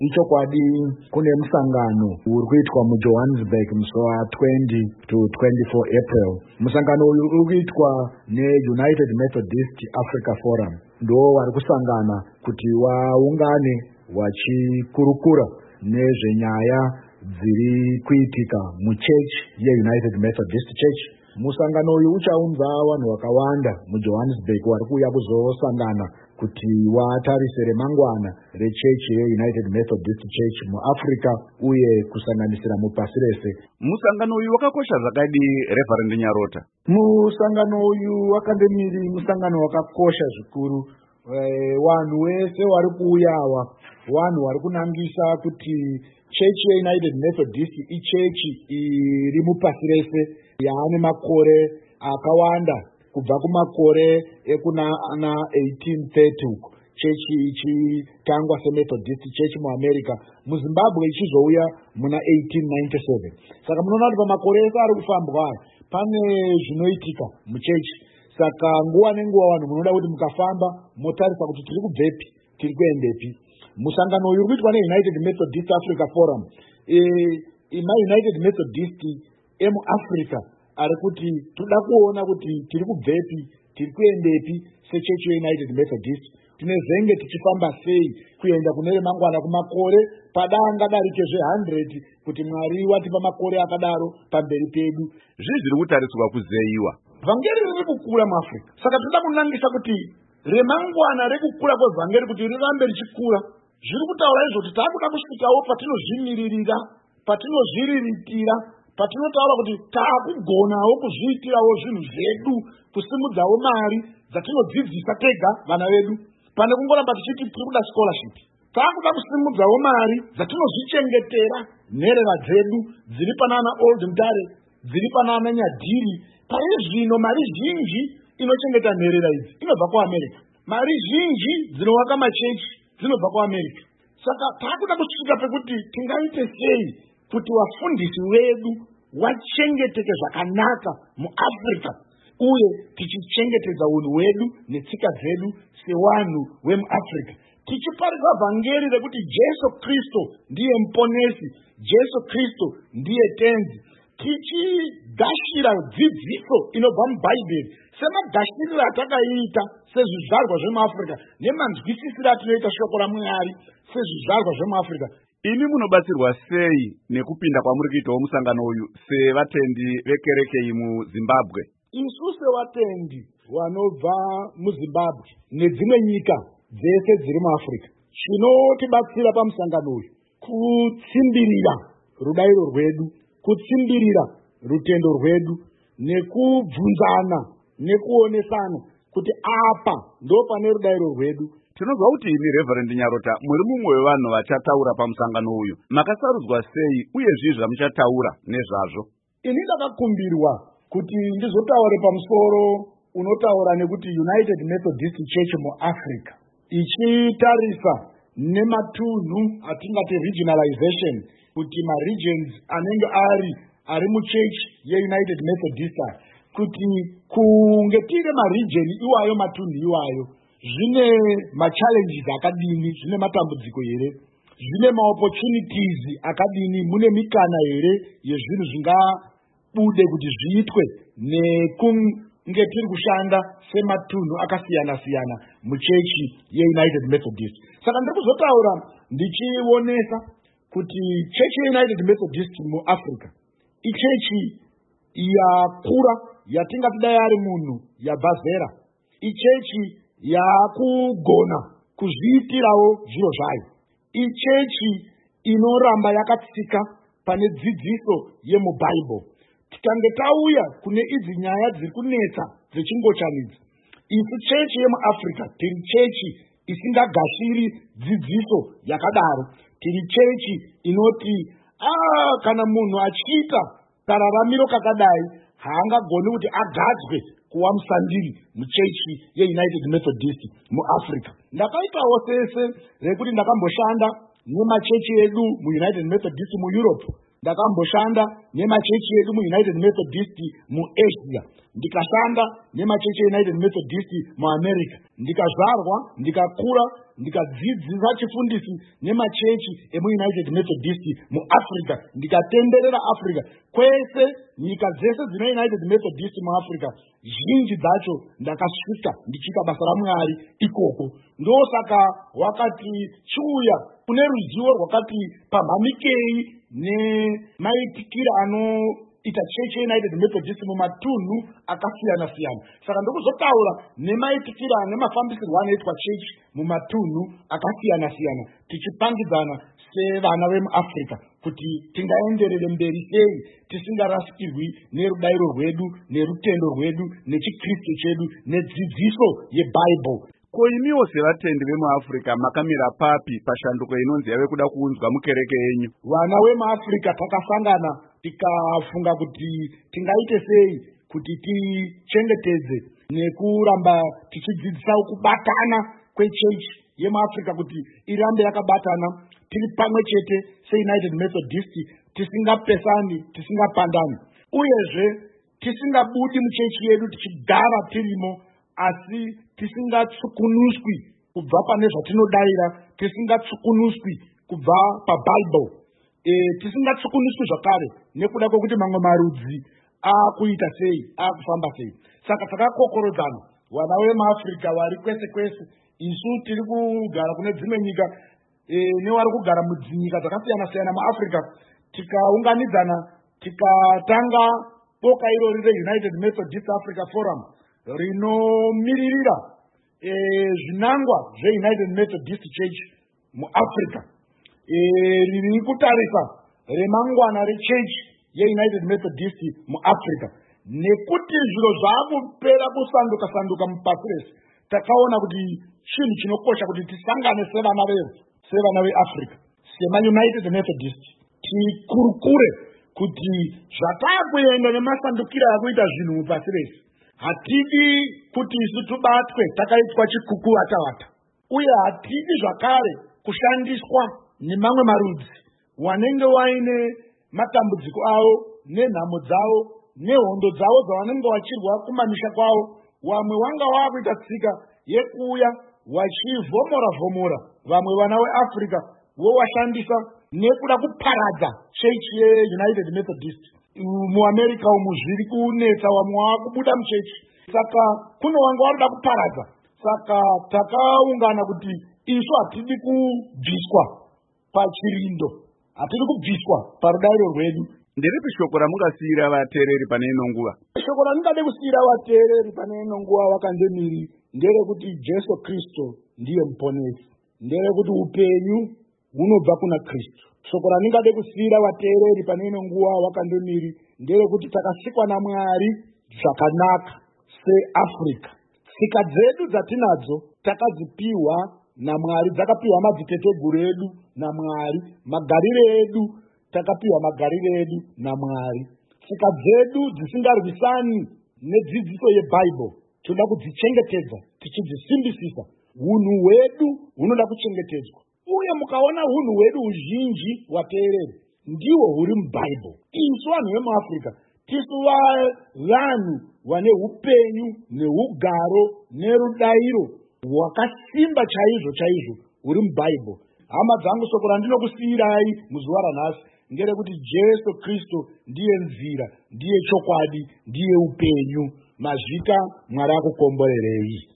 Ichokwadi kune musangano uri kuitwa muJohannesburg musi wa20 to 24 April. Musangano uyu uri kuitwa neUnited Methodist Africa Forum. Ndo vari kusangana kuti vaungane vachikurukura nezvenyaya dziri kuitika muchechi yeUnited Methodist Church. Musangano uyu uchaunza vanhu vakawanda muJohannesburg vari kuuya kuzosangana kuti vatarise remangwana rechechi yeUnited Methodist Church muAfrica uye kusanganisira mupasi rese. Musangano uyu wakakosha zvakadii, Reverend Nyarota? Musangano uyu wakandemiri musangano wakakosha zvikuru. Vanhu vese vari kuuya ava vanhu vari kunangisa kuti chechi yeUnited Methodist ichechi iri mupasi rese yaane makore akawanda kubva kumakore ekuna 1830 uko. Chechi ichitangwa seMethodist Church muAmerica, muZimbabwe ichizouya muna 1897. Saka munoona kuti pamakore ese ari kufambwa pane zvinoitika muchechi. Saka nguva nenguva vanhu munoda kuti mukafamba motarisa kuti tiri kubvepi, tiri kuendepi. Musangano uyu uri kuitwa neUnited Methodist Africa Forum. United Methodist emuAfrica ari kuti toda kuona kuti tiri kubvepi, tiri kuendepi sechechi yeUnited Methodist. Tinezenge tichifamba sei kuenda kune remangwana kumakore padangadarike zve100 kuti Mwari watipa makore akadaro pamberi pedu. Zviri kutariswa kuzeiwa. Vhangeri riri kukura muAfrica. Saka toda kunangisa kuti remangwana rekukura kwevhangeri kuti rirambe richikura. Zviri kutaura izvo kuti takuda kusvikawo patinozvimiririra, patinozviriritira, patinotaura kuti takugonawo kuzviitirawo zvinhu zvedu, kusimudzawo mari dzatinodzidzisa tega vana vedu. Pane kungoramba tichiti tiri kuda scholarship. Takuda kusimudzawo mari dzatinozvichengetera nherera dzedu dziri panana Old Mutare, dziri panana Nyadhiri. Pari zvino mari zhinji inochengeta nherera idzi inobva kuAmerica. Mari zhinji dzinovaka machechi dzinobva kuAmerica. Saka takuda kusvika pekuti tingaite sei kuti vafundisi vedu vachengeteke zvakanaka muAfrica uye tichichengetedza unhu hwedu netsika dzedu sevanhu vemuAfrica. Tichiparidza vhangeri rekuti Jesu Kristu ndiye muponesi, Jesu Kristu ndiye tenzi. Tichidashira dzidziso inobva muBhaibheri semadashiriro atakaita sezvizvarwa zvemuAfrica nemanzwisisiro atinoita shoko raMwari sezvizvarwa zvemuAfrica. Imi munobatsirwa sei nekupinda kwamuri kuitawo musangano uyu sevatendi vekereke muZimbabwe? Isu sevatendi vanobva muZimbabwe nedzimwe nyika dzese dziri muAfrica, chinotibatsira pamusangano uyu kutsimbirira rudairo rwedu, kutsimbirira rutendo rwedu, nekubvunzana nekuonesana kuti apa ndo pane rudairo rwedu. Tinozwa kuti imi Reverend Nyarota muri mumwe wevanhu vachataura pamusangano uyu. Makasarudzwa sei uye zvii zvamuchataura nezvazvo? Ini ndakakumbirwa kuti ndizotaure pamusoro unotaura nekuti United Methodist Church muAfrica ichitarisa nematunhu atingati regionalization, kuti maregions anenge ari muchechi yeUnited Methodist kuti kunge tine maregion iwayo, matunhu iwayo zvine machallenges akadini, zvine matambudziko here, zvine maopportunities akadini, mune mikana here yezvinhu zvingabude kuti zviitwe nekunge tiri kushanda sematunhu akasiyana-siyana muchechi yeUnited Methodist. Saka ndiri kuzotaura ndichionesa kuti chechi yeUnited Methodist muAfrica ichechi yakura, yatingati dai ari munhu yabva zera, ichechi yakugona kuzviitirawo zviro zvayo, ichechi inoramba yakatsika pane dzidziso yemubhaibheri. Tikange tauya kune idzi nyaya dziri kunetsa dzechingochanidza, isu chechi yemuAfrica tiri chechi isingagashiri dzidziso yakadaro. Tiri chechi inoti kana munhu achiita kararamiro kakadai haangagoni kuti agadzwe kuva musandiri muchechi yeUnited Methodist muAfrica. Ndakaitawo sese rekuti ndakamboshanda nemachechi edu muUnited Methodist muEurope, ndakamboshanda nemachechi edu muUnited Methodist muAsia, ndikashanda nemachechi eUnited Methodist muAmerica, ndikazvarwa ndikakura ndikadzidzisa chifundisi nemachechi emuunited methodist muafrica, ndikatenderera africa kwese, nyika dzese dzine united methodist muafrica, zhinji dzacho ndakasvika ndichiita basa raMwari ikoko. Ndosaka wakati chiuya kune ruzivo rwakati pamhamikei nemaitikiro anoita chechi United Methodist mumatunhu akasiyana siyana. Saka ndokuzotaura nemaitikiro nemafambisirwo anoitwa chechi mumatunhu akasiyana siyana, tichipangidzana sevana vemuAfrica kuti tingaenderere mberi sei tisingarasikirwi nerudairo rwedu, nerutendo rwedu, nechikristu chedu, nedzidziso yeBhaibheri. Ko imiwo sevatendi vemuAfrica makamira papi pashanduko inonzi yave kuda kuunzwa mukereke yenyu? Vana vemuAfrica takasangana tikafunga kuti tingaite sei kuti tichengetedze nekuramba tichidzidzisa kubatana kwechechi yemuAfrica kuti irambe yakabatana, tiri pamwe chete seUnited Methodist, tisingapesani, tisingapandani, uyezve tisingabudi muchechi yedu tichigara tirimo, asi tisingatsukunuswi kubva pane zvatinodaira, tisingatsukunuswi kubva paBhaibheri, tisingatsukunuswi zvakare nekuda kwekuti mamwe marudzi akuita sei, akufamba sei. Saka takakokorodzana vana vemuAfrica vari kwese kwese, isu tiri kugara kune dzimwe nyika nevari kugara mudzinyika dzakasiyana siyana muAfrica, tikaunganidzana tikatanga boka irori reUnited Methodist Africa Forum rinomiririra zvinangwa zveUnited Methodist Church muAfrica, riri kutarisa remangwana rechechi yeUnited Methodist muAfrica. Nekuti zviro zvakupera kusanduka sanduka mupasi rese, takaona kuti chinhu chinokosha kuti tisangane sevana veAfrica, semaUnited Methodist, tikurukure kuti zvatakuenda nemasandukiro akuita zvinhu mupasi rese, hatidi kuti isu tubatwe takaitwa chikuku watawata, uye hatidi zvakare kushandiswa nemamwe marudzi wanenge waine matambudziko avo nenhamo dzavo nehondo dzavo dzavanenge vachirwa kumamisha kwavo. Vamwe wanga wakuita tsika yekuuya vachivhomora vamwe vana veAfrica vovashandisa nekuda kuparadza chechi yeUnited Methodist. MuAmerica umu zviri kunetsa, vamwe vakubuda muchechi, saka kuno vanga varida kuparadza. Saka takaungana kuti isu hatidi kubviswa pachirindo, hatidi kubviswa parudairo rwedu. Nderipi shoko ramungasiyira vateereri pane ino nguva? Shoko randingade kusiyira vateereri pane ino nguva vakandemiri nderekuti Jesu Kristu ndiye muponesi, nderekuti upenyu hunobva kuna Kristu. Shoko randingade kusiyira vateereri pane ino nguva vakandemiri nderekuti takasikwa naMwari zvakanaka seAfrica. Tsika dzedu dzatinadzo takadzipiwa naMwari, dzakapiwa madziteteguru edu naMwari. Magariro edu takapiwa magariro edu naMwari. Tsika dzedu dzisingarwisani nedzidziso yeBhaibheri, toda kudzichengetedza tichidzisimbisisa. Hunhu hwedu hunoda kuchengetedzwa, uye mukaona hunhu hwedu huzhinji wateereri ndiwo huri muBhaibheri. Isu vanhu vemuAfrica tisu vanhu vane upenyu neugaro nerudairo hwakasimba chaizvo huri muBhaibheri. Hama dzangu, shoko randinokusiyirai muzuva ranhasi ngerekuti Jesu Kristu ndiye nzira, ndiye chokwadi, ndiye upenyu. Mazvika Mwari akukomborerei.